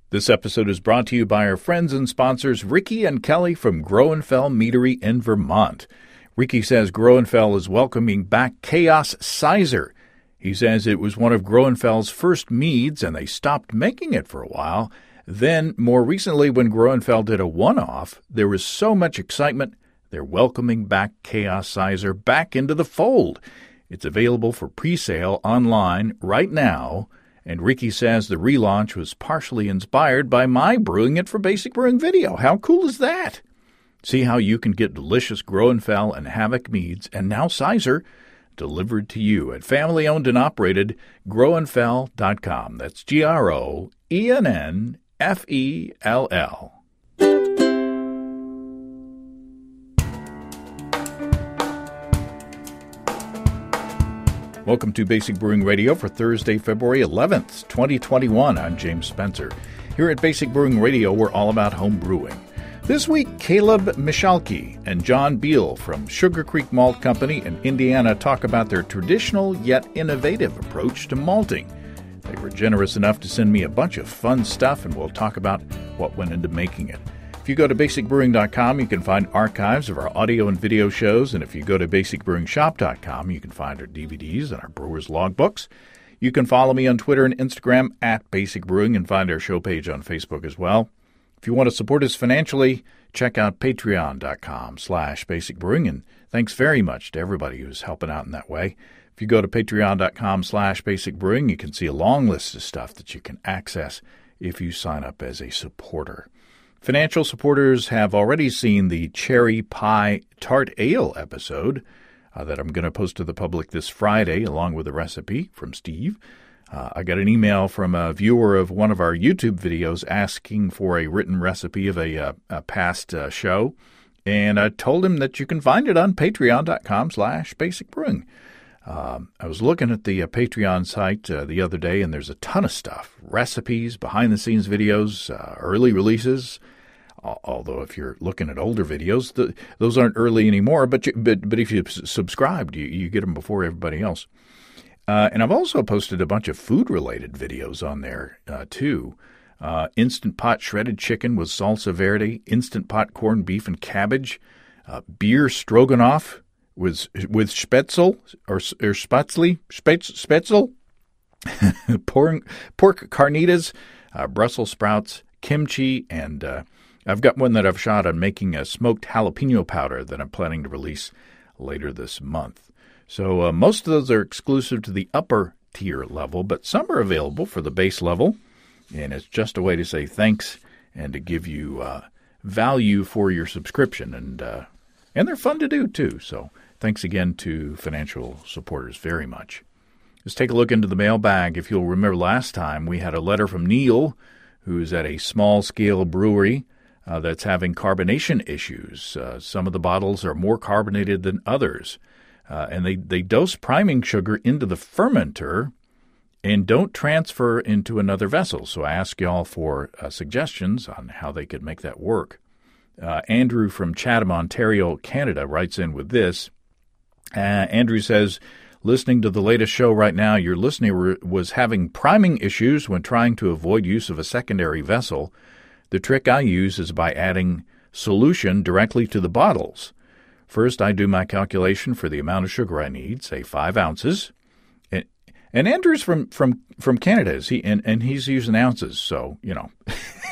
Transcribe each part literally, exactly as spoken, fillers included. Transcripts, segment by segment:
This episode is brought to you by our friends and sponsors, Ricky and Kelly from Groenfell Meadery in Vermont. Ricky says Groenfell is welcoming back Chaos Sizer. He says it was one of Groenfell's first meads, and they stopped making it for a while. Then, more recently, when Groenfell did a one-off, there was so much excitement, they're welcoming back Chaos Sizer back into the fold. It's available for pre-sale online right now. And Ricky says the relaunch was partially inspired by my brewing it for Basic Brewing video. How cool is that? See how you can get delicious Groenfell and Havoc meads, and now Sizer, delivered to you at family-owned and operated Groenfell dot com. That's G R O E N N F E L L. Welcome to Basic Brewing Radio for Thursday, February eleventh, twenty twenty-one. I'm James Spencer. Here at Basic Brewing Radio, we're all about home brewing. This week, Caleb Michalke and John Beal from Sugar Creek Malt Company in Indiana talk about their traditional yet innovative approach to malting. They were generous enough to send me a bunch of fun stuff, and we'll talk about what went into making it. If you go to basic brewing dot com, you can find archives of our audio and video shows, and if you go to basic brewing shop dot com, you can find our D V Ds and our brewers' logbooks. You can follow me on Twitter and Instagram at Basic Brewing and find our show page on Facebook as well. If you want to support us financially, check out patreon dot com slash basic brewing, and thanks very much to everybody who's helping out in that way. If you go to patreon dot com slash basic brewing, you can see a long list of stuff that you can access if you sign up as a supporter. Financial supporters have already seen the Cherry Pie Tart Ale episode uh, that I'm going to post to the public this Friday, along with a recipe from Steve. Uh, I got an email from a viewer of one of our YouTube videos asking for a written recipe of a, uh, a past uh, show, and I told him that you can find it on patreon dot com slash basic brewing. Um, I was looking at the uh, Patreon site uh, the other day, and there's a ton of stuff. Recipes, behind-the-scenes videos, uh, early releases. Although if you're looking at older videos, the, those aren't early anymore, but you, but, but if you've subscribed, you, you get them before everybody else. Uh, and I've also posted a bunch of food-related videos on there, uh, too. Uh, Instant Pot Shredded Chicken with Salsa Verde, Instant Pot Corned Beef and Cabbage, uh, Beer Stroganoff with with Spätzle or, or Spätzle, Spätz, Spätzle, pork, pork carnitas, uh, Brussels sprouts, kimchi, and uh, I've got one that I've shot on making a smoked jalapeno powder that I'm planning to release later this month. So uh, most of those are exclusive to the upper tier level, but some are available for the base level, and it's just a way to say thanks and to give you uh, value for your subscription, and uh, and they're fun to do too. So thanks again to financial supporters very much. Let's take a look into the mailbag. If you'll remember last time, we had a letter from Neil, who's at a small-scale brewery uh, that's having carbonation issues. Uh, some of the bottles are more carbonated than others, uh, and they, they dose priming sugar into the fermenter and don't transfer into another vessel. So I ask y'all for uh, suggestions on how they could make that work. Uh, Andrew from Chatham, Ontario, Canada, writes in with this. Uh, Andrew says, listening to the latest show right now, your listener was having priming issues when trying to avoid use of a secondary vessel. The trick I use is by adding solution directly to the bottles. First, I do my calculation for the amount of sugar I need, say five ounces. And, and Andrew's from, from, from Canada, is he? And, and he's using ounces, so, you know.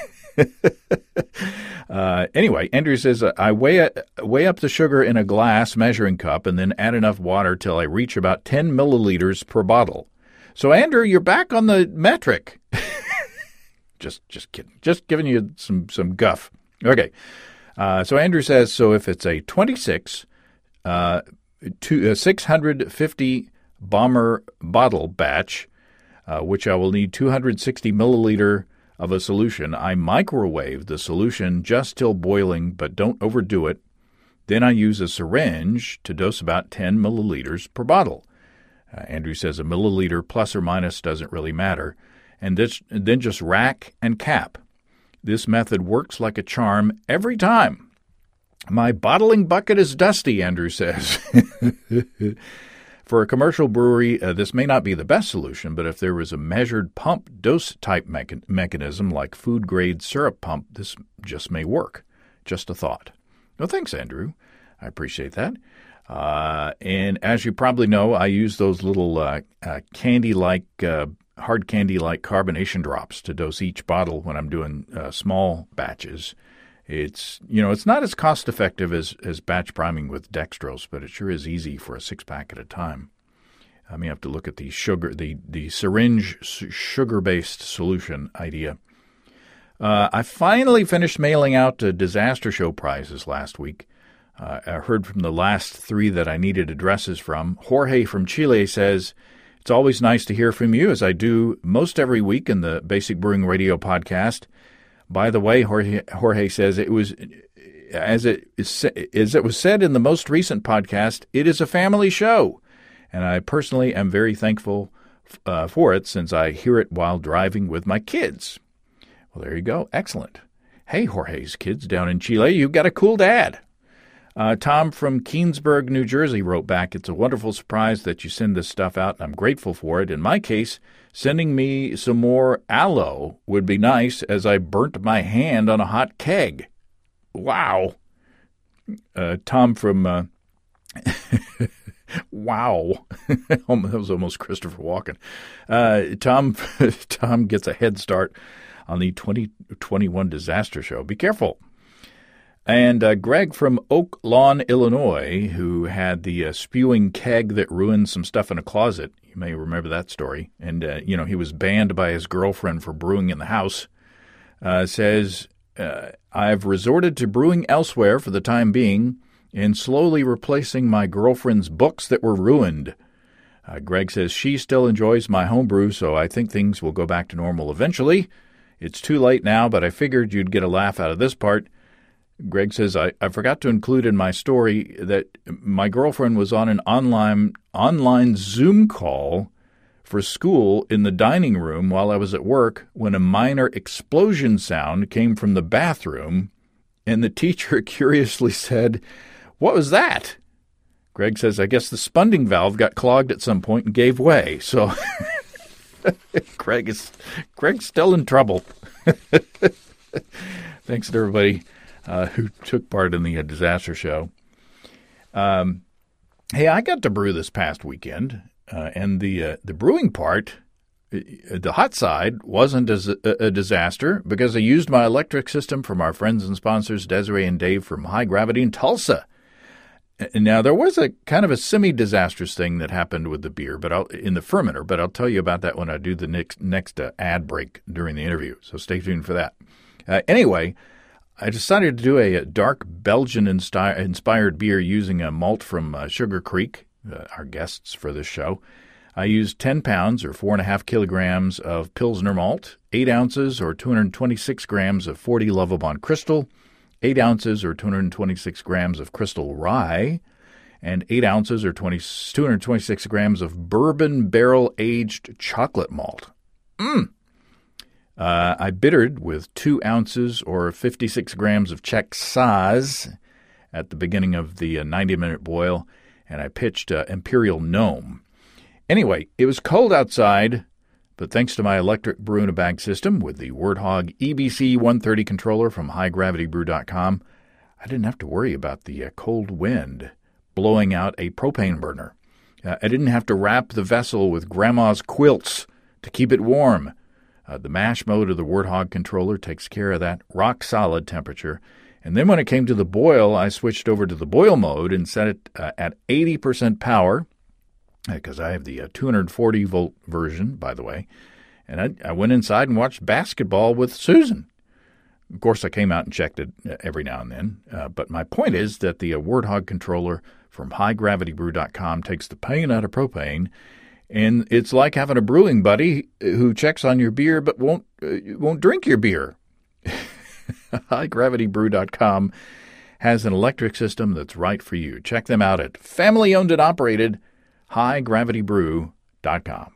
uh, anyway, Andrew says, I weigh, weigh up the sugar in a glass measuring cup and then add enough water till I reach about ten milliliters per bottle. So, Andrew, you're back on the metric. just just kidding. Just giving you some, some guff. Okay. Uh, so, Andrew says, so if it's a twenty-six, uh, to, uh, six hundred fifty bomber bottle batch, uh, which I will need two hundred sixty milliliter of a solution, I microwave the solution just till boiling, but don't overdo it. Then I use a syringe to dose about ten milliliters per bottle. Uh, Andrew says a milliliter plus or minus doesn't really matter. And this, then just rack and cap. This method works like a charm every time. My bottling bucket is dusty, Andrew says. For a commercial brewery, uh, this may not be the best solution, but if there was a measured pump dose type mecha- mechanism like food-grade syrup pump, this just may work. Just a thought. Well, thanks, Andrew. I appreciate that. Uh, and as you probably know, I use those little uh, uh, candy-like, uh, hard candy-like carbonation drops to dose each bottle when I'm doing uh, small batches. It's, you know, it's not as cost-effective as, as batch priming with dextrose, but it sure is easy for a six-pack at a time. I may have to look at the sugar, the, the syringe sugar-based solution idea. Uh, I finally finished mailing out uh, disaster show prizes last week. Uh, I heard from the last three that I needed addresses from. Jorge from Chile says, it's always nice to hear from you, as I do most every week in the Basic Brewing Radio podcast. By the way, Jorge, Jorge says, it was, as it, is, as it was said in the most recent podcast, it is a family show. And I personally am very thankful uh, for it, since I hear it while driving with my kids. Well, there you go. Excellent. Hey, Jorge's kids down in Chile, you've got a cool dad. Uh, Tom from Keensburg, New Jersey wrote back, it's a wonderful surprise that you send this stuff out, and I'm grateful for it. In my case, sending me some more aloe would be nice, as I burnt my hand on a hot keg. Wow. Uh, Tom from... Uh, wow. That was almost Christopher Walken. Uh, Tom, Tom gets a head start on the twenty twenty-one disaster show. Be careful. And uh, Greg from Oak Lawn, Illinois, who had the uh, spewing keg that ruined some stuff in a closet. You may remember that story. And, uh, you know, he was banned by his girlfriend for brewing in the house. Uh, says, uh, I've resorted to brewing elsewhere for the time being and slowly replacing my girlfriend's books that were ruined. Uh, Greg says she still enjoys my homebrew, so I think things will go back to normal eventually. It's too late now, but I figured you'd get a laugh out of this part. Greg says, I, I forgot to include in my story that my girlfriend was on an online online Zoom call for school in the dining room while I was at work when a minor explosion sound came from the bathroom, and the teacher curiously said, "What was that?" Greg says, I guess the spunding valve got clogged at some point and gave way. So Greg is Greg's still in trouble. Thanks to everybody Uh, who took part in the uh, disaster show. Um, hey, I got to brew this past weekend, uh, and the uh, the brewing part, the hot side, wasn't as a, a disaster because I used my electric system from our friends and sponsors, Desiree and Dave from High Gravity in Tulsa. And now, there was a kind of a semi-disastrous thing that happened with the beer, but I'll, in the fermenter, but I'll tell you about that when I do the next, next uh, ad break during the interview, so stay tuned for that. Uh, anyway, I decided to do a, a dark Belgian-inspired beer using a malt from uh, Sugar Creek, uh, our guests for this show. I used ten pounds or four point five kilograms of Pilsner malt, eight ounces or two hundred twenty-six grams of forty Lovibond Crystal, eight ounces or two hundred twenty-six grams of Crystal Rye, and eight ounces or two hundred twenty-six grams of bourbon barrel-aged chocolate malt. Mmm! Uh, I bittered with two ounces or fifty-six grams of Czech Saaz at the beginning of the uh, ninety-minute boil, and I pitched uh, Imperial Gnome. Anyway, it was cold outside, but thanks to my electric brew-in-a-bag system with the Warthog E B C one thirty controller from high gravity brew dot com, I didn't have to worry about the uh, cold wind blowing out a propane burner. Uh, I didn't have to wrap the vessel with Grandma's quilts to keep it warm. Uh, the mash mode of the Warthog controller takes care of that rock-solid temperature. And then when it came to the boil, I switched over to the boil mode and set it uh, at eighty percent power, because I have the uh, two hundred forty volt version, by the way. And I, I went inside and watched basketball with Susan. Of course, I came out and checked it every now and then. Uh, but my point is that the uh, Warthog controller from high gravity brew dot com takes the pain out of propane. And it's like having a brewing buddy who checks on your beer but won't uh, won't drink your beer. high gravity brew dot com has an electric system that's right for you. Check them out at family-owned and operated high gravity brew dot com.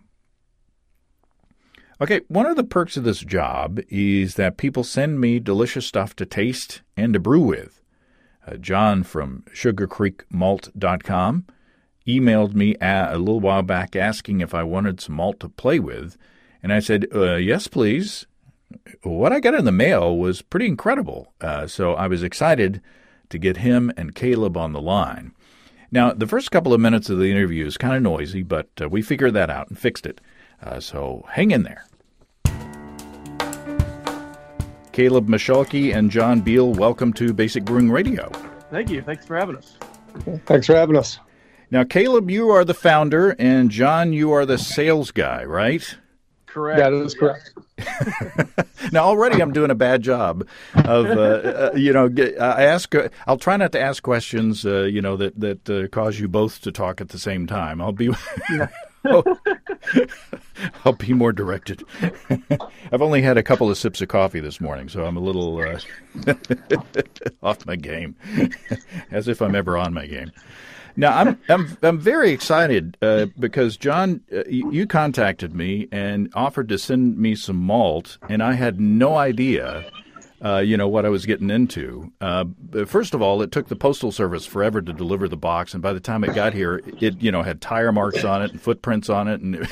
Okay, one of the perks of this job is that people send me delicious stuff to taste and to brew with. Uh, John from sugar creek malt dot com emailed me a, a little while back asking if I wanted some malt to play with. And I said, uh, yes, please. What I got in the mail was pretty incredible. Uh, so I was excited to get him and Caleb on the line. Now, the first couple of minutes of the interview is kind of noisy, but uh, we figured that out and fixed it. Uh, so hang in there. Caleb Michalke and John Beal, welcome to Basic Brewing Radio. Thank you. Thanks for having us. Thanks for having us. Now, Caleb, you are the founder, and John, you are the sales guy, right? Correct. That is correct. Now, already I'm doing a bad job of, uh, uh, you know, I ask. Uh, I'll try not to ask questions, uh, you know, that that uh, cause you both to talk at the same time. I'll be, I'll, I'll be more directed. I've only had a couple of sips of coffee this morning, so I'm a little uh, off my game, as if I'm ever on my game. Now, I'm I'm I'm very excited uh, because, John, uh, you, you contacted me and offered to send me some malt, and I had no idea, uh, you know, what I was getting into. Uh, first of all, it took the Postal Service forever to deliver the box, and by the time it got here, it, you know, had tire marks on it and footprints on it. And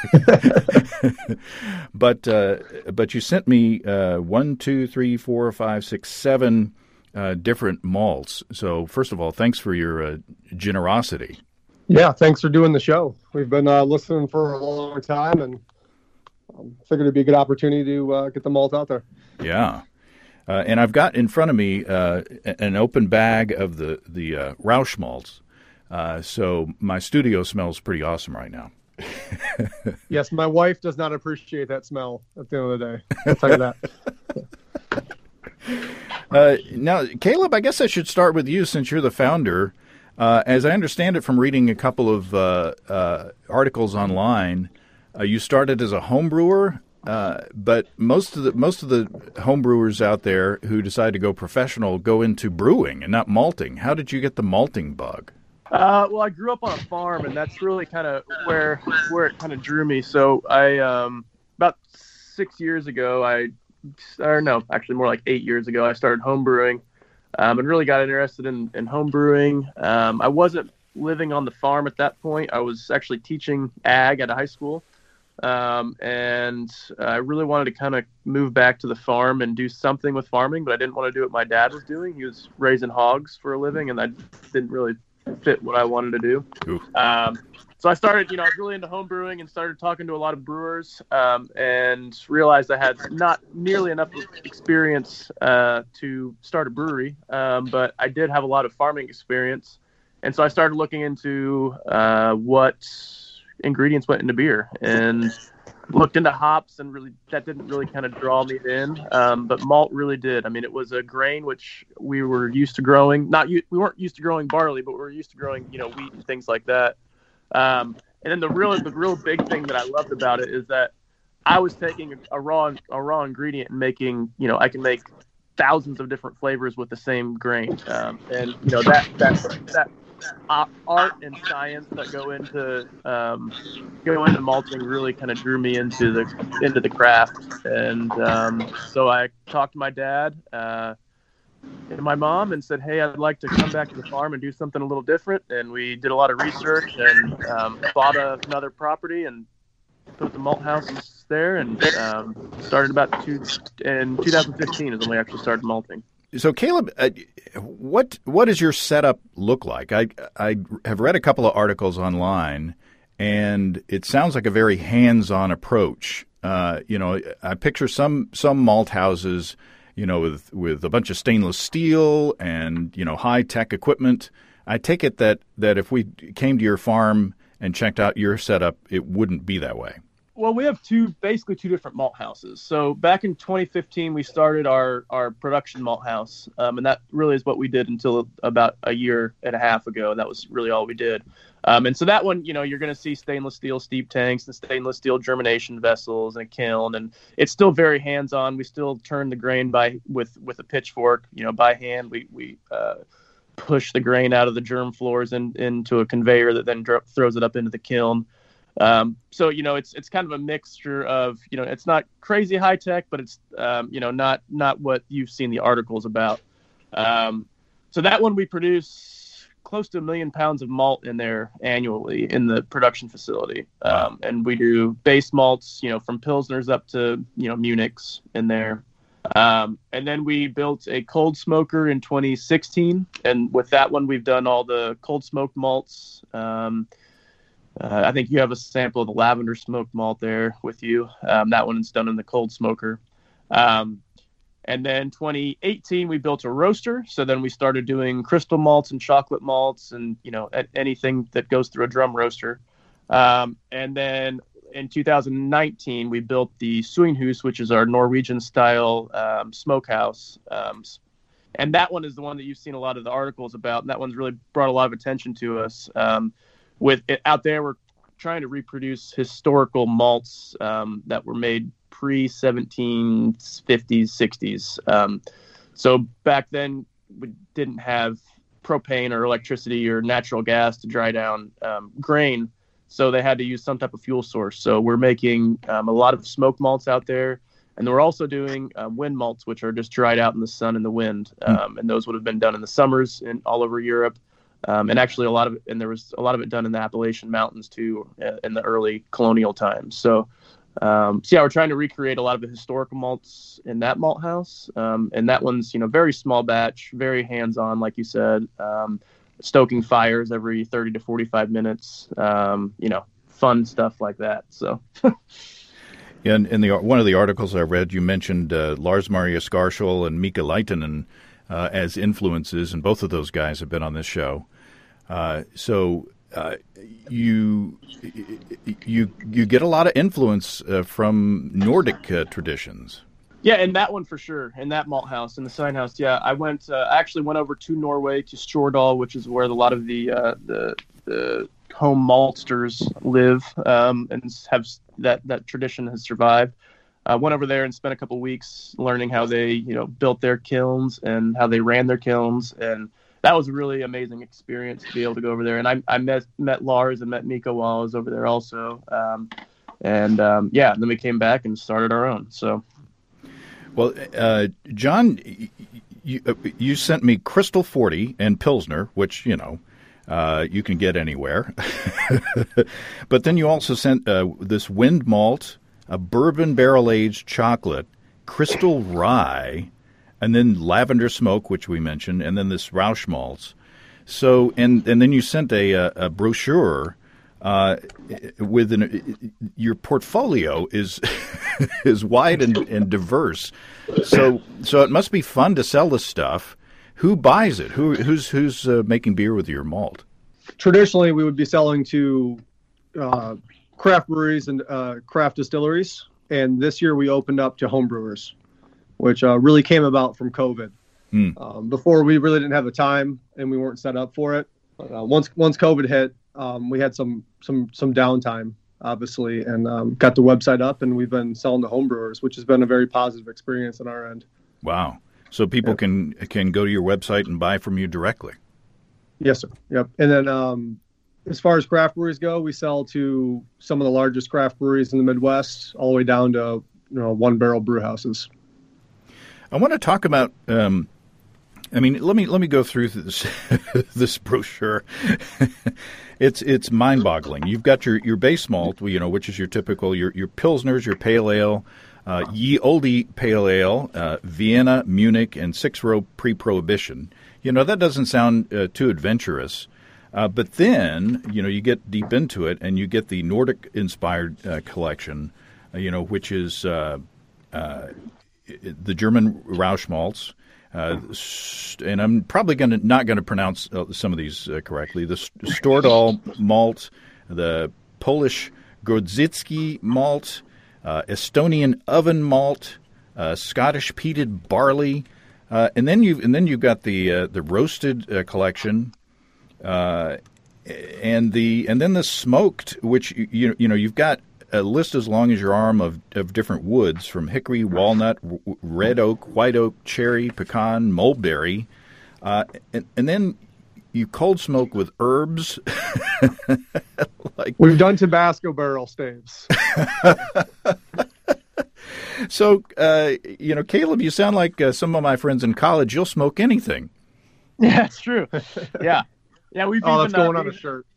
but uh, but you sent me uh, one, two, three, four, five, six, seven. Uh, different malts. So first of all, thanks for your uh, generosity. Yeah, thanks for doing the show. We've been uh, listening for a long time, and um, figured it'd be a good opportunity to uh, get the malt out there. Yeah. Uh, and I've got in front of me uh, an open bag of the, the uh, Rauch malts. Uh, so my studio smells pretty awesome right now. Yes, my wife does not appreciate that smell at the end of the day. I'll tell you that. Uh, now, Caleb, I guess I should start with you since you're the founder. Uh, as I understand it from reading a couple of uh, uh, articles online, uh, you started as a home brewer, uh, but most of the most of the home brewers out there who decide to go professional go into brewing and not malting. How did you get the malting bug? Uh, well, I grew up on a farm, and that's really kind of where where it kind of drew me. So I um, about six years ago, I. Or no, actually more like eight years ago, I started home brewing um, and really got interested in, in home brewing. Um, I wasn't living on the farm at that point. I was actually teaching ag at a high school. Um, and I really wanted to kind of move back to the farm and do something with farming, but I didn't want to do what my dad was doing. He was raising hogs for a living, and that didn't really fit what I wanted to do. Um, So I started, you know, I was really into home brewing and started talking to a lot of brewers um, and realized I had not nearly enough experience uh, to start a brewery, um, but I did have a lot of farming experience. And so I started looking into uh, what ingredients went into beer and looked into hops, and really that didn't really kind of draw me in. Um, but malt really did. I mean, it was a grain which we were used to growing. Not we weren't used to growing barley, but we were used to growing, you know, wheat and things like that. Um, and then the real, the real big thing that I loved about it is that I was taking a, a raw, a raw ingredient and making, you know, I can make thousands of different flavors with the same grain. Um, and you know, that, that, that art and science that go into, um, go into malting really kind of drew me into the, into the craft. And, um, so I talked to my dad, uh, and my mom and said, hey, I'd like to come back to the farm and do something a little different. And we did a lot of research and um, bought a, another property and put the malt house there, and um, started about two, in two thousand fifteen is when we actually started malting. So, Caleb, uh, what what does your setup look like? I, I have read a couple of articles online, and it sounds like a very hands-on approach. Uh, you know, I picture some some malt houses, you know, with, with a bunch of stainless steel and, you know, high-tech equipment. I take it that, that if we came to your farm and checked out your setup, it wouldn't be that way. Well, we have two, basically two different malt houses. So back in twenty fifteen, we started our, our production malt house, um, and that really is what we did until about a year and a half ago, and that was really all we did. Um, and so that one, you know, you're going to see stainless steel steep tanks and stainless steel germination vessels and a kiln, and it's still very hands-on. We still turn the grain by with with a pitchfork, you know, by hand. We we uh, push the grain out of the germ floors and into a conveyor that then dro- throws it up into the kiln. Um, so, you know, it's, it's kind of a mixture of, you know, it's not crazy high tech, but it's, um, you know, not, not what you've seen the articles about. Um, so that one we produce close to a million pounds of malt in there annually in the production facility. Um, and we do base malts, you know, from Pilsners up to, you know, Munichs in there. Um, and then we built a cold smoker in twenty sixteen. And with that one, we've done all the cold smoked malts. Um, uh, I think you have a sample of the lavender smoked malt there with you. Um, that one is done in the cold smoker. Um, And then twenty eighteen, we built a roaster. So then we started doing crystal malts and chocolate malts and, you know, anything that goes through a drum roaster. Um, and then in two thousand nineteen, we built the Suinhus, which is our Norwegian style um, smokehouse. Um, and that one is the one that you've seen a lot of the articles about. And that one's really brought a lot of attention to us. Um, with it out there, we're trying to reproduce historical malts um, that were made pre seventeen fifties, sixties. Um, so back then we didn't have propane or electricity or natural gas to dry down um, grain. So they had to use some type of fuel source. So we're making um, a lot of smoke malts out there. And we're also doing um, wind malts, which are just dried out in the sun and the wind. Um, and those would have been done in the summers in all over Europe. Um, and actually a lot of it, and there was a lot of it done in the Appalachian Mountains too, uh, in the early colonial times. So Um, so yeah, we're trying to recreate a lot of the historical malts in that malt house. Um, and that one's, you know, very small batch, very hands-on, like you said, um, stoking fires every thirty to forty-five minutes, um, you know, fun stuff like that. So, yeah, in, in the one of the articles I read, you mentioned uh, Lars Maria Skarshol and Mika Leitinen uh, as influences, and both of those guys have been on this show. Uh, so uh, you you you get a lot of influence uh, from Nordic uh, traditions. Yeah, and that one for sure, in that malt house, in the sign house. Yeah, I went. Uh, I actually went over to Norway to Stjørdal, which is where a lot of the uh, the the home maltsters live, um, and have that that tradition has survived. I uh, went over there and spent a couple weeks learning how they, you know, built their kilns and how they ran their kilns, and that was a really amazing experience to be able to go over there. And I, I met met Lars and met Mika while I was over there also, um, and um, yeah, then we came back and started our own. So, well, uh, John, you, you sent me Crystal forty and Pilsner, which you know uh, you can get anywhere, but then you also sent uh, this wind malt, a bourbon barrel-aged chocolate, crystal rye, and then lavender smoke, which we mentioned, and then this Rausch malts. So, and and then you sent a, a, a brochure uh, with an, your portfolio is is wide and, and diverse. So, so it must be fun to sell this stuff. Who buys it? Who who's who's uh, making beer with your malt? Traditionally, we would be selling to Uh, craft breweries and uh, craft distilleries, and this year we opened up to home brewers, which uh, really came about from COVID. Mm. Um, before, we really didn't have the time and we weren't set up for it. But, uh, once once COVID hit, um, we had some some some downtime, obviously, and um, got the website up, and we've been selling to home brewers, which has been a very positive experience on our end. Wow! So people yep. can can go to your website and buy from you directly. Yes, sir. Yep. And then um, as far as craft breweries go, we sell to some of the largest craft breweries in the Midwest, all the way down to, you know, one barrel brew houses. I want to talk about. Um, I mean, let me let me go through this this brochure. it's it's mind boggling. You've got your, your base malt, you know, which is your typical your your pilsners, your pale ale, uh, ye olde pale ale, uh, Vienna, Munich, and six row pre-prohibition. You know, that doesn't sound uh, too adventurous. Uh, but then, you know, you get deep into it and you get the Nordic-inspired uh, collection, uh, you know, which is uh, uh, the German Rausch malts. Uh, and I'm probably gonna not going to pronounce uh, some of these uh, correctly. The Stjørdal malt, the Polish Grodziskie malt, uh, Estonian oven malt, uh, Scottish peated barley, uh, and then you and then you've got the uh, the roasted uh, collection. Uh, and the and then the smoked, which you you know you've got a list as long as your arm of, of different woods, from hickory, walnut, w- red oak, white oak, cherry, pecan, mulberry, uh, and and then you cold smoke with herbs. Like we've done Tabasco barrel staves. So uh, you know, Caleb, you sound like uh, some of my friends in college. You'll smoke anything. Yeah, it's true. Yeah. Yeah, we've Oh, even, that's going uh, on a shirt.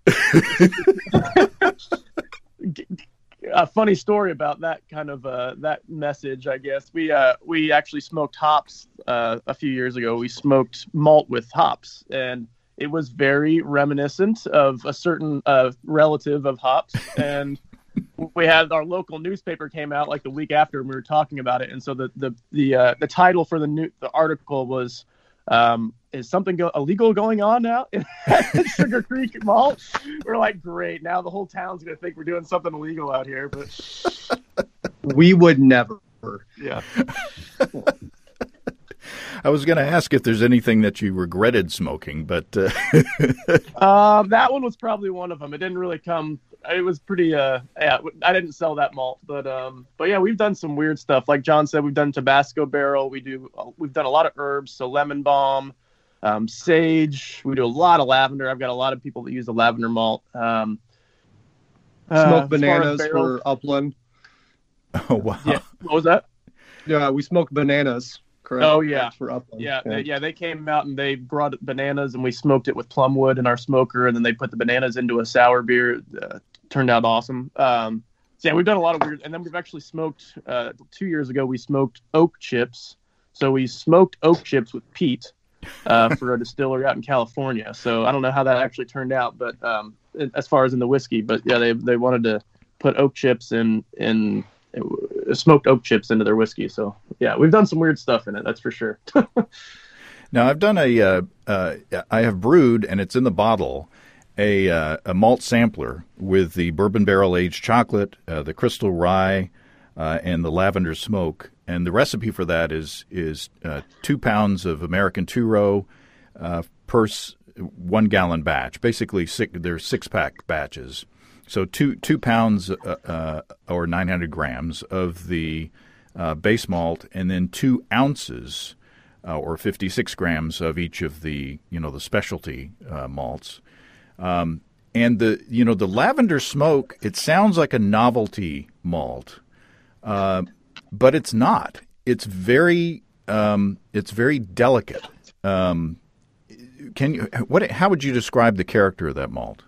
A funny story about that kind of uh, that message, I guess. We uh, we actually smoked hops uh, a few years ago. We smoked malt with hops, and it was very reminiscent of a certain uh, relative of hops. And we had our local newspaper came out like the week after, and we were talking about it. And so the the the uh, the title for the new the article was. Um, is something go- illegal going on now in Sugar Creek Malt? We're like, great. Now the whole town's going to think we're doing something illegal out here. But We would never. yeah. I was going to ask if there's anything that you regretted smoking, but uh... um, that one was probably one of them. It didn't really come. It was pretty. Uh, yeah, I didn't sell that malt, but um, but yeah, we've done some weird stuff. Like John said, we've done Tabasco barrel. We do. We've done a lot of herbs, so lemon balm, um, sage. We do a lot of lavender. I've got a lot of people that use the lavender malt. Um, Smoked uh, bananas barrels, for Upland. oh wow, yeah. What was that? Yeah, we smoked bananas. Correct. Oh, yeah. For Upland. Yeah, yeah. They, yeah, they came out and they brought bananas, and we smoked it with plum wood in our smoker, and then they put the bananas into a sour beer. Uh, turned out awesome. Um, so yeah, we've done a lot of weird, and then we've actually smoked. Uh, two years ago, we smoked oak chips. So we smoked oak chips with peat uh, for a distillery out in California. So I don't know how that actually turned out, but um, as far as in the whiskey, but yeah, they they wanted to put oak chips in in. smoked oak chips into their whiskey. So yeah, we've done some weird stuff in it. That's for sure. Now I've done a, uh, uh, I have brewed, and it's in the bottle, a uh, a malt sampler with the bourbon barrel aged chocolate, uh, the crystal rye, uh, and the lavender smoke. And the recipe for that is is uh, two pounds of American two row uh, per s- one gallon batch. Basically, six, they're six pack batches. So two two pounds uh, uh, or nine hundred grams of the uh, base malt, and then two ounces uh, or fifty-six grams of each of the you know the specialty uh, malts. Um, and the you know the lavender smoke, it sounds like a novelty malt, uh, but it's not. It's very um, it's very delicate. Um, can you what? How would you describe the character of that malt?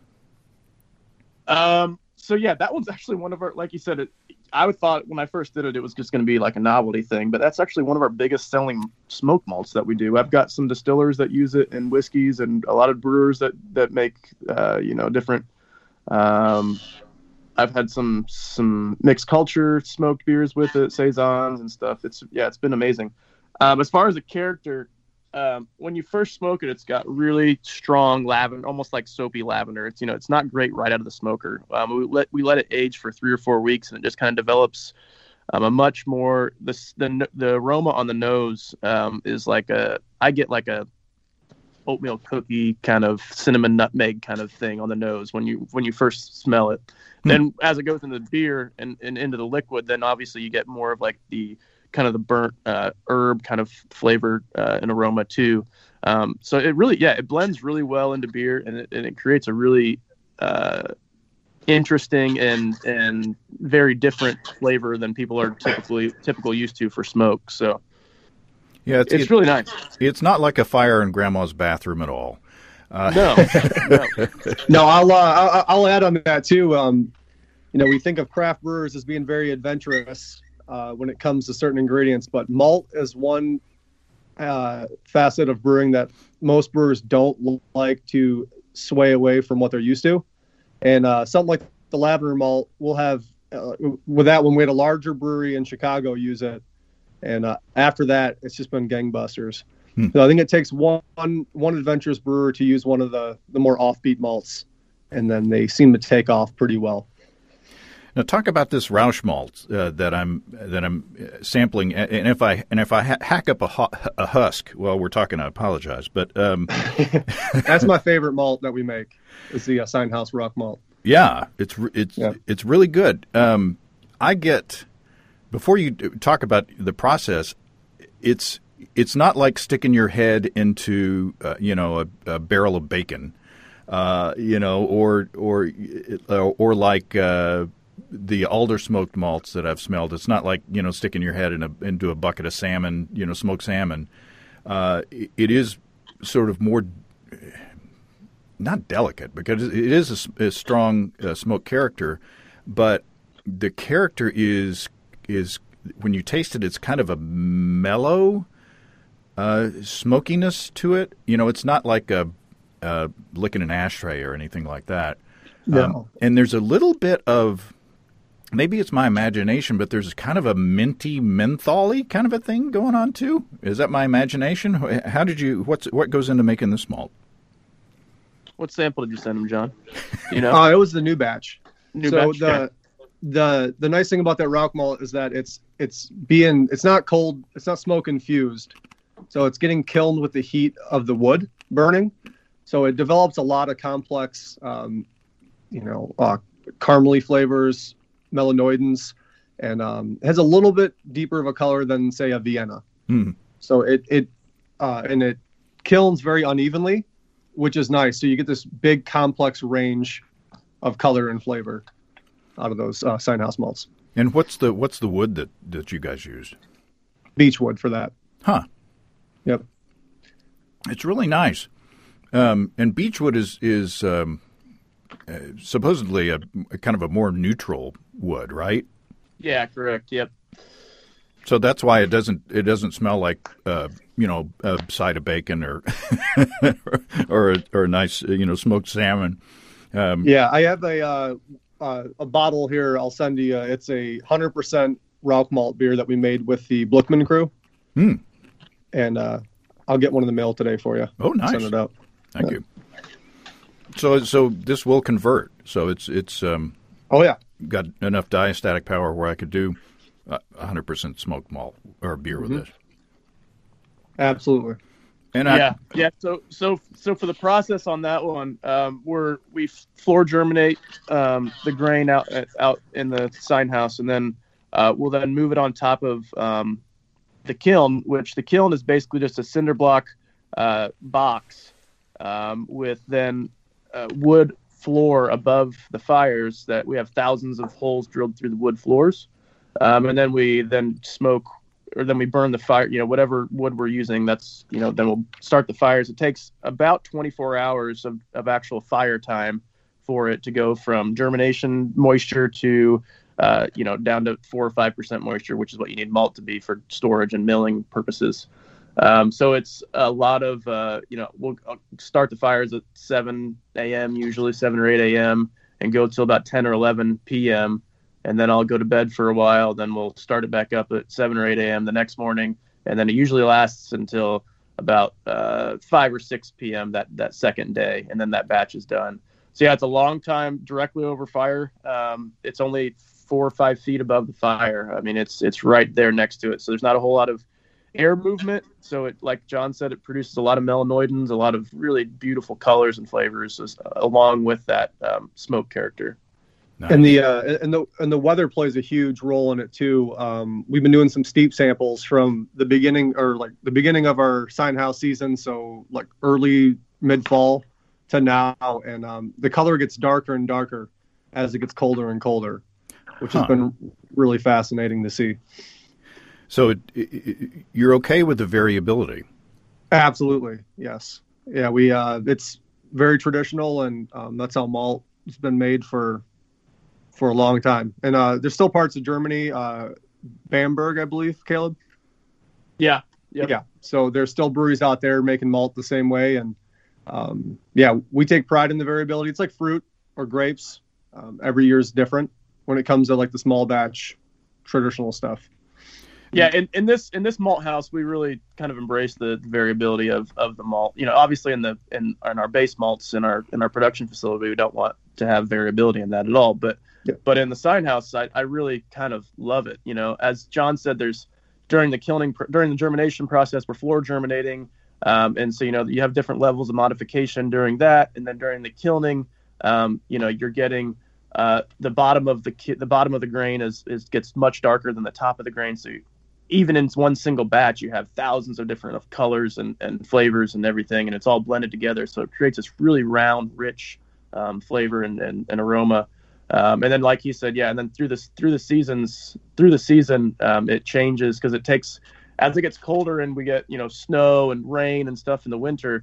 Um, so yeah, that one's actually one of our, like you said, it, I would thought when I first did it, it was just going to be like a novelty thing, but that's actually one of our biggest selling smoke malts that we do. I've got some distillers that use it in whiskeys, and a lot of brewers that, that make, uh, you know, different, um, I've had some, some mixed culture smoked beers with it, saisons and stuff. It's, yeah, it's been amazing. Um, as far as the character, Um, when you first smoke it, it's got really strong lavender, almost like soapy lavender. It's, you know, it's not great right out of the smoker. Um, we let we let it age for three or four weeks, and it just kind of develops um, a much more the the the aroma on the nose um, is like a I get like a oatmeal cookie kind of cinnamon nutmeg kind of thing on the nose when you when you first smell it. Hmm. Then as it goes into the beer and, and into the liquid, then obviously you get more of like the kind of the burnt uh, herb kind of flavor uh, and aroma too. Um, so it really, yeah, it blends really well into beer, and it, and it creates a really uh, interesting and and very different flavor than people are typically typical used to for smoke. So yeah, it's, it's it, really nice. It's not like a fire in grandma's bathroom at all. Uh, no, no, no. I'll, uh, I'll I'll add on that too. Um, you know, we think of craft brewers as being very adventurous Uh, when it comes to certain ingredients, but malt is one uh, facet of brewing that most brewers don't like to sway away from what they're used to. And uh, something like the lavender malt, we'll have uh, with that one, we had a larger brewery in Chicago use it, and uh, after that, it's just been gangbusters. Hmm. So I think it takes one one adventurous brewer to use one of the the more offbeat malts, and then they seem to take off pretty well. Now, talk about this Rauch malt uh, that I'm that I'm sampling, and if I and if I ha- hack up a, hu- a husk, well, we're talking. I apologize, but um... that's my favorite malt that we make. Is the uh, Steinhaus Rock malt. Yeah, it's it's yeah. it's really good. Um, I get before you talk about the process, it's it's not like sticking your head into uh, you know a, a barrel of bacon, uh, you know, or or or like. Uh, the alder smoked malts that I've smelled. It's not like, you know, sticking your head in a, into a bucket of salmon, you know, smoked salmon. Uh, it, it is sort of more not delicate because it is a, a strong uh, smoke character, but the character is is when you taste it, it's kind of a mellow uh, smokiness to it. You know, it's not like a, a licking an ashtray or anything like that. No. Um, and there's a little bit of, maybe it's my imagination, but there's kind of a minty, menthol-y kind of a thing going on too. Is that my imagination? How did you? What's what goes into making this malt? What sample did you send him, John? You know, Uh, it was the new batch. New so batch, the okay. the the nice thing about that Rauch malt is that it's it's being it's not cold, it's not smoke infused, so it's getting kilned with the heat of the wood burning. So it develops a lot of complex, um, you know, uh, caramely flavors, melanoidins, and um, it has a little bit deeper of a color than say a Vienna. Mm. So it it uh, and it kilns very unevenly, which is nice. So you get this big complex range of color and flavor out of those uh, Sign House malts. And what's the what's the wood that, that you guys used? Beechwood for that. Huh. Yep. It's really nice. Um, and beechwood is is um, uh, supposedly a, a kind of a more neutral wood, right? Yeah, correct. Yep. So that's why it doesn't it doesn't smell like uh, you know a side of bacon or or a, or a nice you know smoked salmon. Um, Yeah, I have a uh, uh, a bottle here. I'll send you. Uh, it's a hundred percent Rauch malt beer that we made with the Blickman crew, hmm. and uh, I'll get one in the mail today for you. Oh, nice. Send it out. Thank you. So so this will convert. So it's it's um, Oh yeah. got enough diastatic power where I could do a hundred percent smoked malt or beer Mm-hmm. with this. Absolutely. And I, yeah, yeah. So, so, so for the process on that one, um, we're we floor germinate um, the grain out out in the sign house, and then uh, we'll then move it on top of um, the kiln, which the kiln is basically just a cinder block uh, box um, with then uh, wood floor above the fires that we have thousands of holes drilled through the wood floors, um, and then we then smoke. Or then we burn the fire, you know, whatever wood we're using, that's, you know, then we'll start the fires. It takes about twenty-four hours of, of actual fire time for it to go from germination moisture to, uh, you know, down to four or five percent moisture, which is what you need malt to be for storage and milling purposes. Um, so it's a lot of, uh, you know, we'll start the fires at seven a.m., usually seven or eight a.m., and go till about ten or eleven p.m., and then I'll go to bed for a while. Then we'll start it back up at seven or eight a.m. the next morning, and then it usually lasts until about uh, five or six p.m. that that second day, and then that batch is done. So yeah, it's a long time directly over fire. Um, it's only four or five feet above the fire. I mean, it's it's right there next to it, so there's not a whole lot of air movement. So it, like John said, it produces a lot of melanoidins, a lot of really beautiful colors and flavors, uh, along with that um, smoke character. nice. And the uh, and the and the weather plays a huge role in it too. Um, we've been doing some steep samples from the beginning, or like the beginning of our sign house season, so like early mid fall to now, and um, the color gets darker and darker as it gets colder and colder, which Huh. has been really fascinating to see. So it, it, it, you're okay with the variability. Absolutely, yes, yeah. We uh, it's very traditional, and um, that's how malt has been made for. for a long time. And uh, there's still parts of Germany, uh, Bamberg, I believe, Caleb. Yeah. Yep. Yeah. So there's still breweries out there making malt the same way. And um, yeah, we take pride in the variability. It's like fruit or grapes. Um, every year is different when it comes to like the small batch traditional stuff. Yeah, in, in this in this malt house, we really kind of embrace the, the variability of, of the malt. You know, obviously in the in, in our base malts in our in our production facility, we don't want to have variability in that at all. But Yeah. but in the sign house, I, I really kind of love it. You know, as John said, there's during the kilning during the germination process, we're floor germinating, um, and so you know you have different levels of modification during that, and then during the kilning, um, you know, you're getting uh, the bottom of the ki- the bottom of the grain is is gets much darker than the top of the grain, so. You, even in one single batch, you have thousands of different of colors and, and flavors and everything, and it's all blended together. So it creates this really round, rich um, flavor and, and, and aroma. Um, and then, like you said, yeah, and then through this through the seasons, through the season, um, it changes because it takes as it gets colder and we get you know snow and rain and stuff in the winter.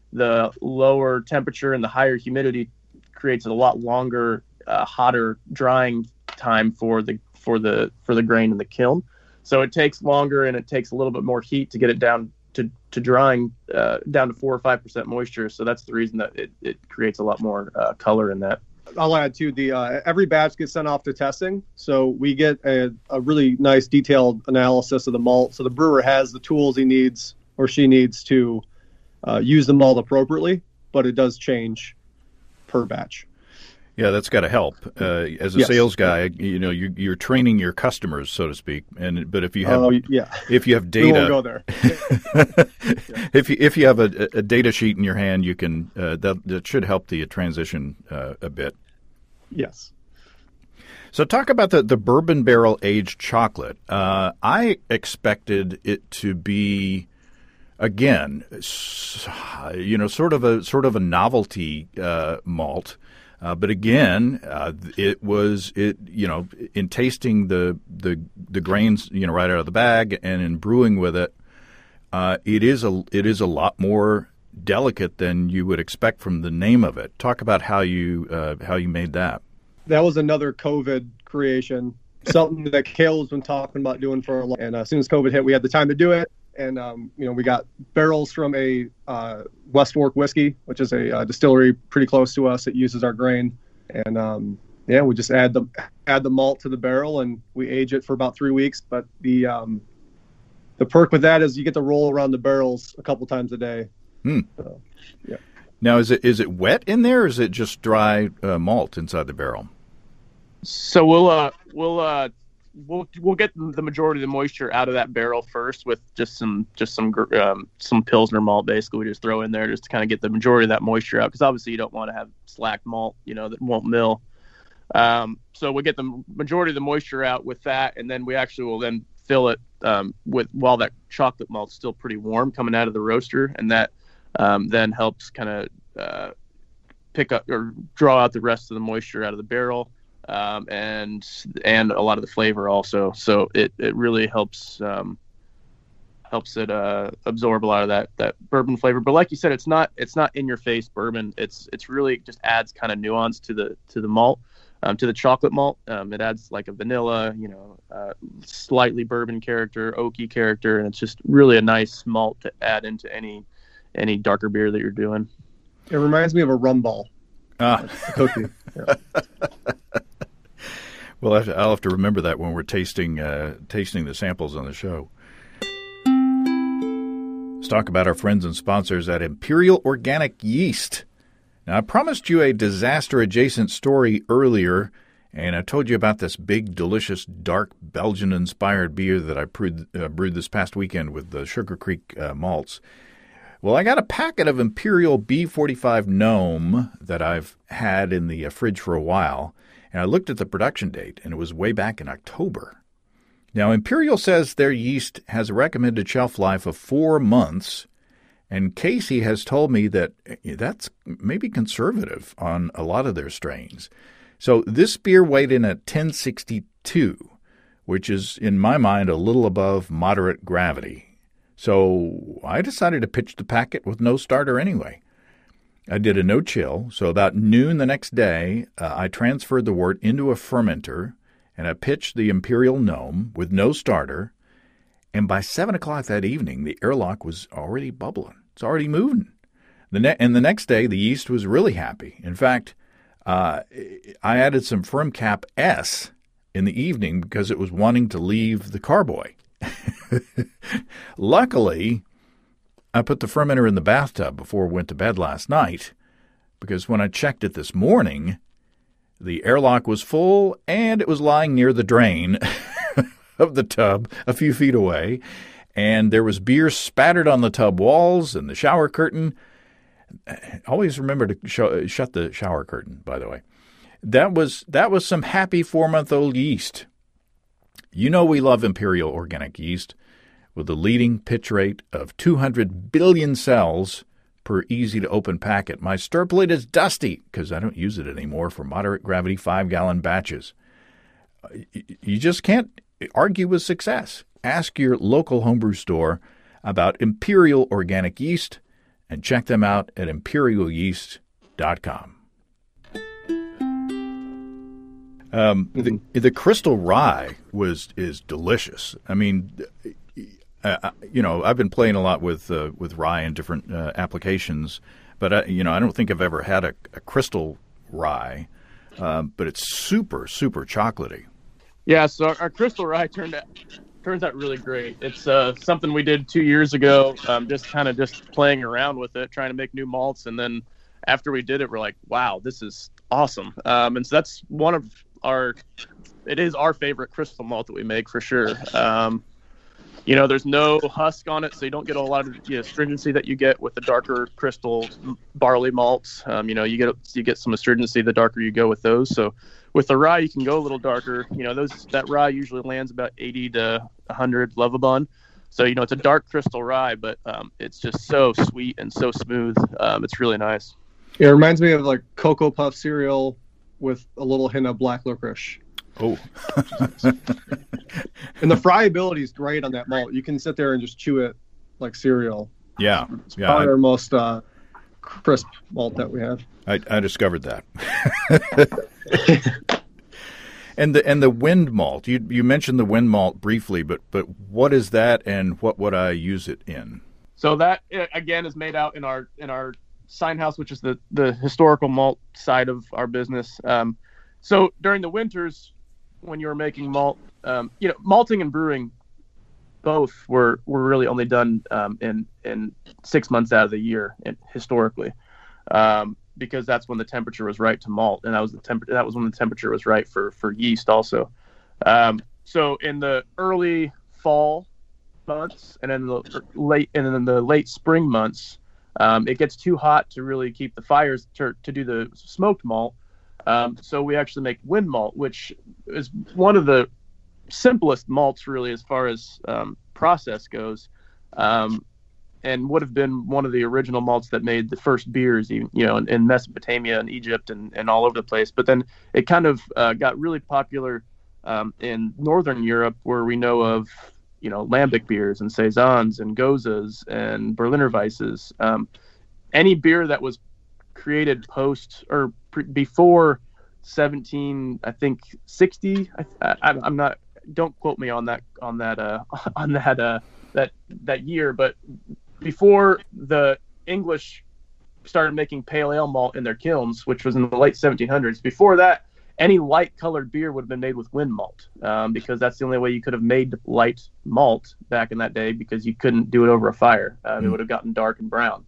the lower temperature and the higher humidity creates a lot longer, uh, hotter drying time for the for the for the grain in the kiln. So it takes longer and it takes a little bit more heat to get it down to to drying uh, down to four or five percent moisture. So that's the reason that it, it creates a lot more uh, color in that. I'll add to the uh, every batch gets sent off to testing, so we get a, a really nice detailed analysis of the malt. So the brewer has the tools he needs or she needs to uh, use the malt appropriately, but it does change per batch. Yeah, that's got to help. Uh, as a yes. sales guy, you know, you, you're training your customers, so to speak. And but if you have, uh, yeah. if you have data, we won't go there. if you if you have a, a data sheet in your hand, you can uh, that that should help the transition uh, a bit. Yes. So talk about the, the bourbon barrel aged chocolate. Uh, I expected it to be, again, you know, sort of a sort of a novelty uh, malt. Uh, but again, uh, it was it you know in tasting the the the grains you know right out of the bag and in brewing with it, uh, it is a it is a lot more delicate than you would expect from the name of it. Talk about how you uh, how you made that. That was another COVID creation, something that Caleb's been talking about doing for a long. And uh, as soon as COVID hit, we had the time to do it. And, um, you know, we got barrels from a uh, West Fork whiskey, which is a uh, distillery pretty close to us that uses our grain. And, um, yeah, we just add the add the malt to the barrel and we age it for about three weeks. But the um, the perk with that is you get to roll around the barrels a couple times a day. Hmm. So, yeah. Now, is it is it wet in there or is it just dry uh, malt inside the barrel? So we'll uh, we'll uh, we'll we'll get the majority of the moisture out of that barrel first with just some just some um, some Pilsner malt. Basically, we just throw in there just to kind of get the majority of that moisture out because obviously you don't want to have slack malt, you know, that won't mill. Um, so we get the majority of the moisture out with that, and then we actually will then fill it um, with while that chocolate malt's still pretty warm coming out of the roaster, and that um, then helps kind of uh, pick up or draw out the rest of the moisture out of the barrel. Um, and and a lot of the flavor also, so it, it really helps um, helps it uh, absorb a lot of that, that bourbon flavor. But like you said, it's not it's not in your face bourbon. It's it's really just adds kind of nuance to the to the malt, um, to the chocolate malt. Um, it adds like a vanilla, you know, uh, slightly bourbon character, oaky character, and it's just really a nice malt to add into any any darker beer that you're doing. It reminds me of a rum ball. Ah, cookie. Yeah. Well, I'll have to remember that when we're tasting uh, tasting the samples on the show. Let's talk about our friends and sponsors at Imperial Organic Yeast. Now, I promised you a disaster-adjacent story earlier, and I told you about this big, delicious, dark Belgian-inspired beer that I brewed, uh, brewed this past weekend with the Sugar Creek uh, malts. Well, I got a packet of Imperial B forty-five Gnome that I've had in the uh, fridge for a while, and I looked at the production date, and it was way back in October. Now, Imperial says their yeast has a recommended shelf life of four months, and Casey has told me that that's maybe conservative on a lot of their strains. So this beer weighed in at ten sixty-two, which is, in my mind, a little above moderate gravity. So I decided to pitch the packet with no starter anyway. I did a no-chill, so about noon the next day, uh, I transferred the wort into a fermenter, and I pitched the Imperial Gnome with no starter, and by seven o'clock that evening, the airlock was already bubbling. It's already moving. The ne- and the next day, the yeast was really happy. In fact, uh, I added some Firm Cap S in the evening because it was wanting to leave the carboy. Luckily, I put the fermenter in the bathtub before I went to bed last night because when I checked it this morning, the airlock was full and it was lying near the drain of the tub a few feet away, and there was beer spattered on the tub walls and the shower curtain. Always remember to sh- shut the shower curtain, by the way. That was that was some happy four-month-old yeast. You know we love Imperial Organic Yeast with the leading pitch rate of two hundred billion cells per easy-to-open packet. My stir plate is dusty because I don't use it anymore for moderate gravity five-gallon batches. You just can't argue with success. Ask your local homebrew store about Imperial Organic Yeast and check them out at imperial yeast dot com. Um, the, the Crystal Rye was is delicious. I mean, uh, you know, I've been playing a lot with uh, with rye in different uh, applications, but I, you know, I don't think I've ever had a, a Crystal Rye. Um, but it's super, super chocolatey. Yeah, so our, our Crystal Rye turned out turns out really great. It's uh, something we did two years ago, um, just kind of just playing around with it, trying to make new malts, and then after we did it, we're like, wow, this is awesome. Um, and so that's one of our, it is our favorite crystal malt that we make for sure. Um, you know, there's no husk on it, so you don't get a lot of you know, astringency that you get with the darker crystal barley malts. Um, you know, you get you get some astringency the darker you go with those. So with the rye, you can go a little darker. You know, those that rye usually lands about eighty to one hundred Lovibond. So, you know, it's a dark crystal rye, but um, it's just so sweet and so smooth. Um, it's really nice. Yeah, it reminds me of like Cocoa Puff cereal with a little hint of black licorice. Oh. And the friability is great on that malt. You can sit there and just chew it like cereal. Yeah. It's yeah, probably I, our most uh, crisp malt that we have. I, I discovered that. And the and the wind malt. You you mentioned the wind malt briefly, but but what is that and what would I use it in? So that again is made out in our in our sign house, which is the the historical malt side of our business. Um, so during the winters, when you were making malt, um, you know, malting and brewing both were were really only done um, in in six months out of the year, in, historically. Um, because that's when the temperature was right to malt, and that was the temp- that was when the temperature was right for, for yeast also. Um, so in the early fall months and then the late and then the late spring months, um, it gets too hot to really keep the fires to, to do the smoked malt. Um, so we actually make wind malt, which is one of the simplest malts really as far as um, process goes. Um, and would have been one of the original malts that made the first beers, you know, in, in Mesopotamia and Egypt and, and all over the place. But then it kind of uh, got really popular um, in Northern Europe, where we know of, you know, lambic beers and saisons and gozas and Berliner Weisses. Um, any beer that was created post or pre- before seventeen, I think sixty. I, I, I'm not. Don't quote me on that on that uh, on that uh, that that year, but before the English started making pale ale malt in their kilns, which was in the late seventeen hundreds, before that, any light colored beer would have been made with wind malt, um, because that's the only way you could have made light malt back in that day, because you couldn't do it over a fire. Um, mm. It would have gotten dark and brown.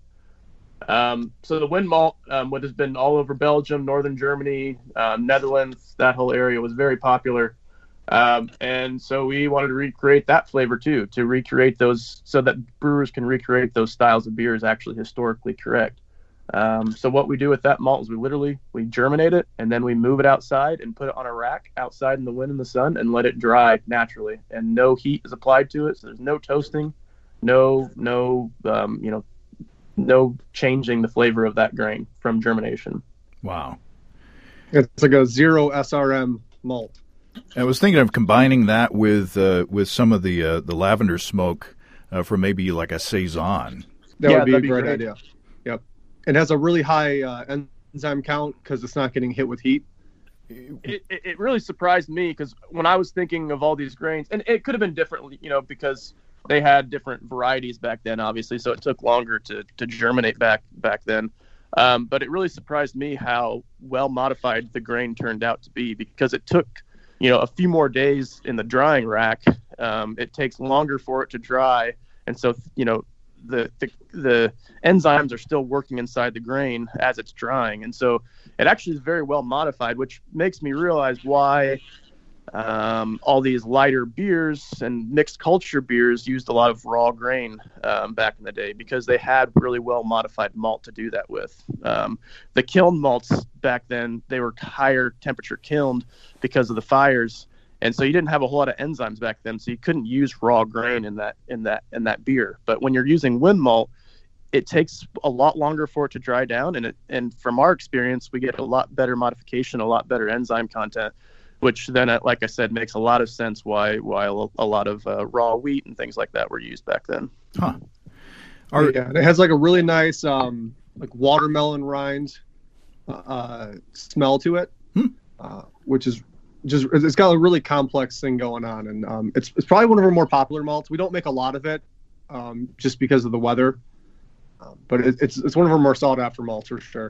Um, so the wind malt um, would have been all over Belgium, northern Germany, um, Netherlands. That whole area was very popular. Um, and so we wanted to recreate that flavor too, to recreate those so that brewers can recreate those styles of beers actually historically correct. Um, so what we do with that malt is we literally, we germinate it and then we move it outside and put it on a rack outside in the wind and the sun and let it dry naturally, and no heat is applied to it. So there's no toasting, no, no, um, you know, no changing the flavor of that grain from germination. Wow. It's like a zero S R M malt. I was thinking of combining that with uh, with some of the uh, the lavender smoke uh, for maybe like a saison. That yeah, would be a be great, great idea. Yep. It has a really high uh, enzyme count because it's not getting hit with heat. It, it, it really surprised me, because when I was thinking of all these grains, and it could have been different, you know, because they had different varieties back then, obviously, so it took longer to, to germinate back back then. Um, but it really surprised me how well modified the grain turned out to be, because it took, you know, a few more days in the drying rack. Um, it takes longer for it to dry, and so, you know, the, the the enzymes are still working inside the grain as it's drying, and so it actually is very well modified, which makes me realize why um, all these lighter beers and mixed culture beers used a lot of raw grain um, back in the day, because they had really well modified malt to do that with. Um, the kiln malts back then, they were higher temperature kilned because of the fires, and so you didn't have a whole lot of enzymes back then, so you couldn't use raw grain in that in that in that beer. But when you're using wind malt, it takes a lot longer for it to dry down, and it and from our experience, we get a lot better modification, a lot better enzyme content, which then, like I said, makes a lot of sense why why a lot of uh, raw wheat and things like that were used back then. Huh. Are, yeah, and it has like a really nice um, like watermelon rind uh, smell to it, hmm. uh, which is just it's got a really complex thing going on, and um, it's it's probably one of our more popular malts. We don't make a lot of it um, just because of the weather, uh, but it, it's it's one of our more sought after malts for sure.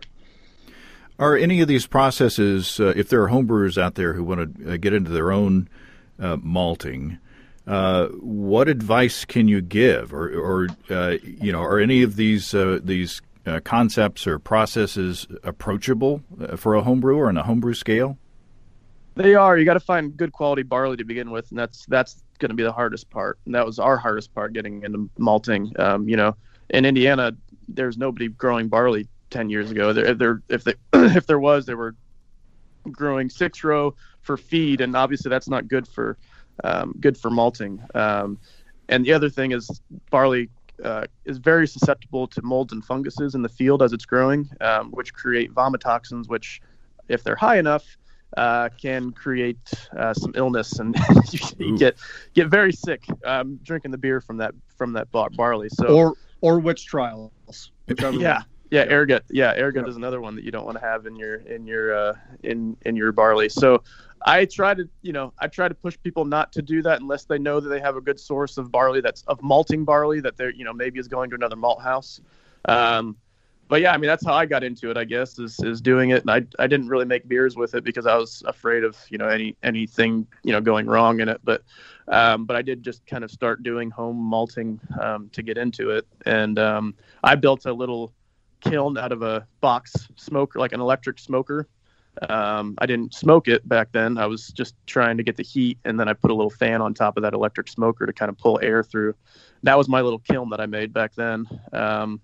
Are any of these processes, uh, if there are homebrewers out there who want to uh, get into their own uh, malting, uh, what advice can you give, or, or uh, you know, are any of these uh, these uh, concepts or processes approachable uh, for a homebrewer on a homebrew scale? They are. You got to find good quality barley to begin with, and that's that's going to be the hardest part. And that was our hardest part, getting into malting. Um, you know, in Indiana, there's nobody growing barley ten years ago. There, there, if they, if there was, they were growing six row for feed, and obviously that's not good for, um, good for malting. Um, and the other thing is barley uh, is very susceptible to molds and funguses in the field as it's growing, um, which create vomitoxins, which, if they're high enough, uh, can create uh, some illness, and you, you get get very sick um, drinking the beer from that from that bar- barley. So or or witch trials. yeah. Yeah, ergot. Yeah, ergot is another one that you don't want to have in your in your uh, in in your barley. So I try to, you know, I try to push people not to do that unless they know that they have a good source of barley that's of malting barley that they're, you know, maybe is going to another malt house. Um, but yeah, I mean, that's how I got into it, I guess, is is doing it. And I I didn't really make beers with it because I was afraid of, you know, any anything, you know, going wrong in it. But um, but I did just kind of start doing home malting um, to get into it, and um, I built a little kiln out of a box smoker, like an electric smoker. Um, I didn't smoke it back then. I was just trying to get the heat, and then I put a little fan on top of that electric smoker to kind of pull air through. That was my little kiln that I made back then. Um,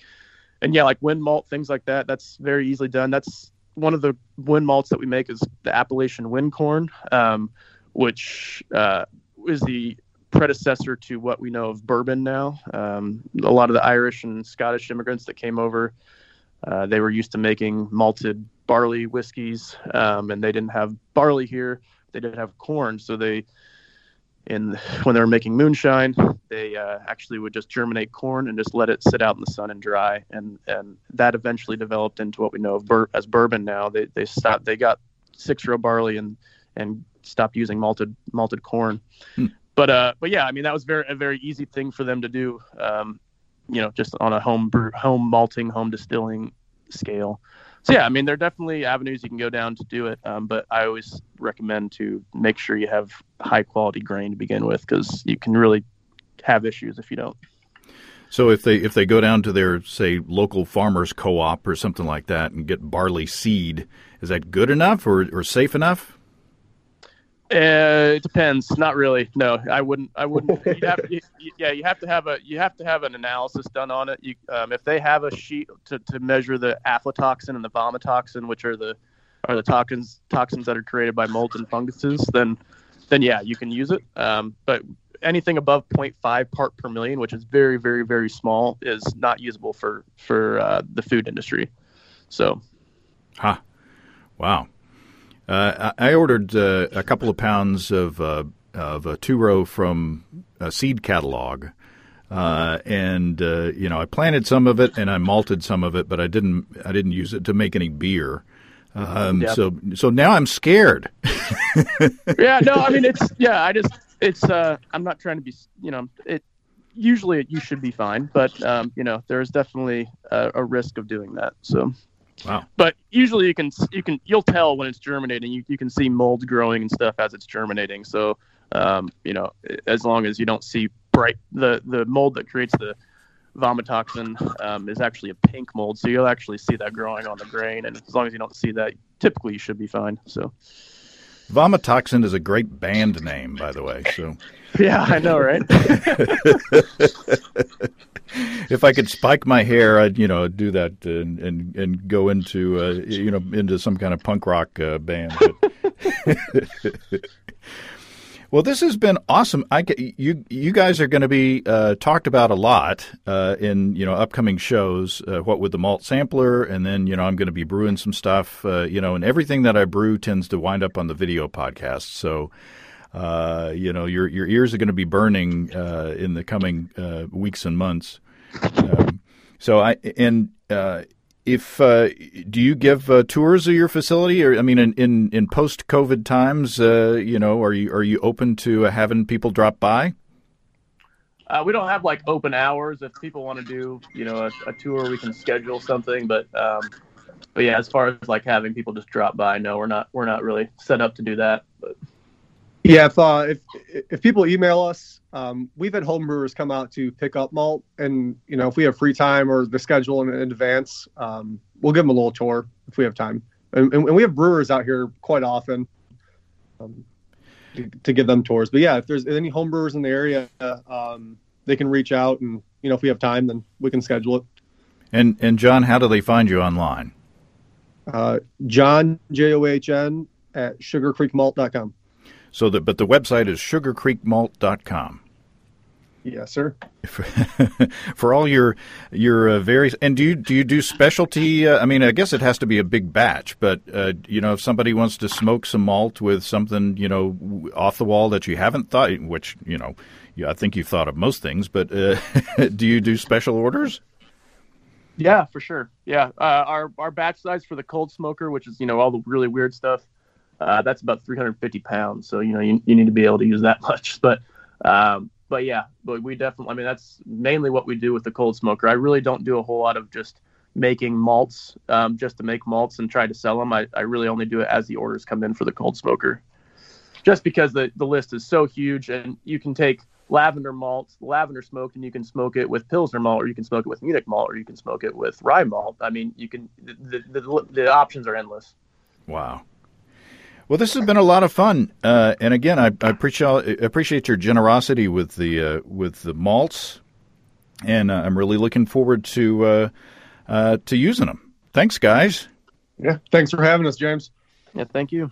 and yeah, like wind malt, things like that, that's very easily done. That's one of the wind malts that we make is the Appalachian wind corn, um, which uh, is the predecessor to what we know of bourbon now. Um, a lot of the Irish and Scottish immigrants that came over, uh, they were used to making malted barley whiskeys, um, and they didn't have barley here. They did have corn, so they, in when they were making moonshine, they uh, actually would just germinate corn and just let it sit out in the sun and dry, and and that eventually developed into what we know of bur- as bourbon now. They they stopped. They got six row barley and and stopped using malted malted corn. Hmm. But uh, but yeah, I mean that was very a very easy thing for them to do, um, you know, just on a home brew, home malting, home distilling scale. So yeah, I mean there are definitely avenues you can go down to do it, um, but I always recommend to make sure you have high quality grain to begin with, because you can really have issues if you don't. So if they if they go down to their, say, local farmers co-op or something like that and get barley seed, is that good enough or, or safe enough? Uh, it depends. Not really. No, I wouldn't. I wouldn't. You'd have, you, yeah, you have to have a you have to have an analysis done on it. You, um, if they have a sheet to, to measure the aflatoxin and the vomitoxin, which are the are the toxins toxins that are created by molds and funguses, then then yeah, you can use it. Um, but anything above zero point five part per million, which is very very very small, is not usable for for uh, the food industry. So, huh? Wow. Uh, I ordered uh, a couple of pounds of uh, of a two row from a seed catalog, uh, and uh, you know I planted some of it and I malted some of it, but I didn't I didn't use it to make any beer. Um, yep. So so now I'm scared. Yeah, no, I mean it's yeah, I just it's uh, I'm not trying to be you know it. Usually you should be fine, but um, you know there's definitely a, a risk of doing that. So. Wow. But usually you can you can you'll tell when it's germinating. You you can see molds growing and stuff as it's germinating. So um, you know, as long as you don't see bright the the mold that creates the vomitoxin um, is actually a pink mold. So you'll actually see that growing on the grain, and as long as you don't see that, typically you should be fine. So vomitoxin is a great band name, by the way. So yeah, I know, right? If I could spike my hair, I'd you know do that and and, and go into uh, you know into some kind of punk rock uh, band. Well, this has been awesome. I you you guys are going to be uh, talked about a lot uh, in you know upcoming shows. Uh, what with the malt sampler, and then you know I'm going to be brewing some stuff. Uh, you know, and everything that I brew tends to wind up on the video podcast. So. Uh, you know, your your ears are going to be burning uh, in the coming uh, weeks and months. Um, so I and uh, if uh, do you give uh, tours of your facility, or I mean, in in, in post COVID times, uh, you know, are you are you open to having people drop by? Uh, we don't have like open hours. If people want to do, you know, a, a tour, we can schedule something. But, um, but yeah, as far as like having people just drop by, no, we're not, we're not really set up to do that. But yeah, if uh, if if people email us, um, we've had home brewers come out to pick up malt, and you know, if we have free time or the schedule in, in advance, um, we'll give them a little tour if we have time. And, and, and we have brewers out here quite often. Um, to give them tours. But yeah, if there's any home brewers in the area, um, they can reach out, and, you know, if we have time, then we can schedule it. And, and John, how do they find you online? Uh, John, J O H N, at sugar creek malt dot com. So that, but the website is sugar creek malt dot com. Yes, sir. For all your your uh, various, and do you do you do specialty? Uh, I mean, I guess it has to be a big batch, but uh, you know, if somebody wants to smoke some malt with something, you know, off the wall that you haven't thought, which you know, yeah, I think you've thought of most things, but uh, do you do special orders? Yeah, for sure. Yeah, uh, our our batch size for the cold smoker, which is, you know, all the really weird stuff, uh, that's about three hundred fifty pounds. So you know, you you need to be able to use that much, but. Um, But yeah, but we definitely, I mean, that's mainly what we do with the cold smoker. I really don't do a whole lot of just making malts um, just to make malts and try to sell them. I, I really only do it as the orders come in for the cold smoker, just because the, the list is so huge, and you can take lavender malt, lavender smoked, and you can smoke it with Pilsner malt, or you can smoke it with Munich malt, or you can smoke it with rye malt. I mean, you can, the, the, the options are endless. Wow. Well, this has been a lot of fun, uh, and again, I, I appreciate appreciate your generosity with the uh, with the malts, and uh, I'm really looking forward to uh, uh, to using them. Thanks, guys. Yeah, thanks for having us, James. Yeah, thank you.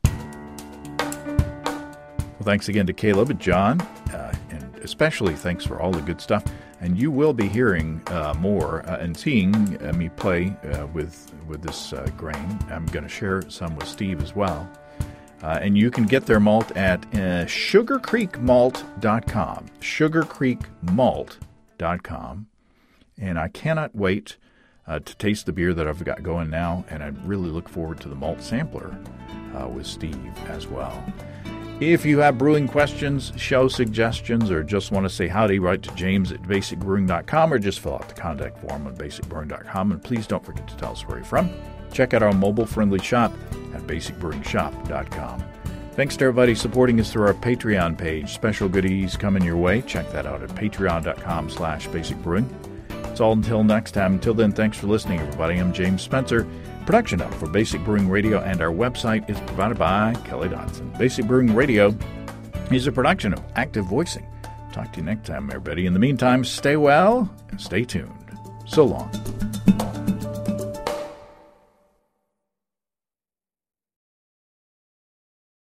Well, thanks again to Caleb and John, uh, and especially thanks for all the good stuff. And you will be hearing uh, more uh, and seeing uh, me play uh, with with this uh, grain. I'm going to share some with Steve as well. Uh, and you can get their malt at uh, sugar creek malt dot com. sugar creek malt dot com. And I cannot wait uh, to taste the beer that I've got going now. And I really look forward to the malt sampler uh, with Steve as well. If you have brewing questions, show suggestions, or just want to say howdy, write to James at basic brewing dot com, or just fill out the contact form on basic brewing dot com. And please don't forget to tell us where you're from. Check out our mobile-friendly shop at basic brewing shop dot com. Thanks to everybody supporting us through our Patreon page. Special goodies coming your way. Check that out at patreon dot com slash basic brewing. It's all until next time. Until then, thanks for listening, everybody. I'm James Spencer. Production help for Basic Brewing Radio and our website is provided by Kelly Dodson. Basic Brewing Radio is a production of Active Voicing. Talk to you next time, everybody. In the meantime, stay well and stay tuned. So long.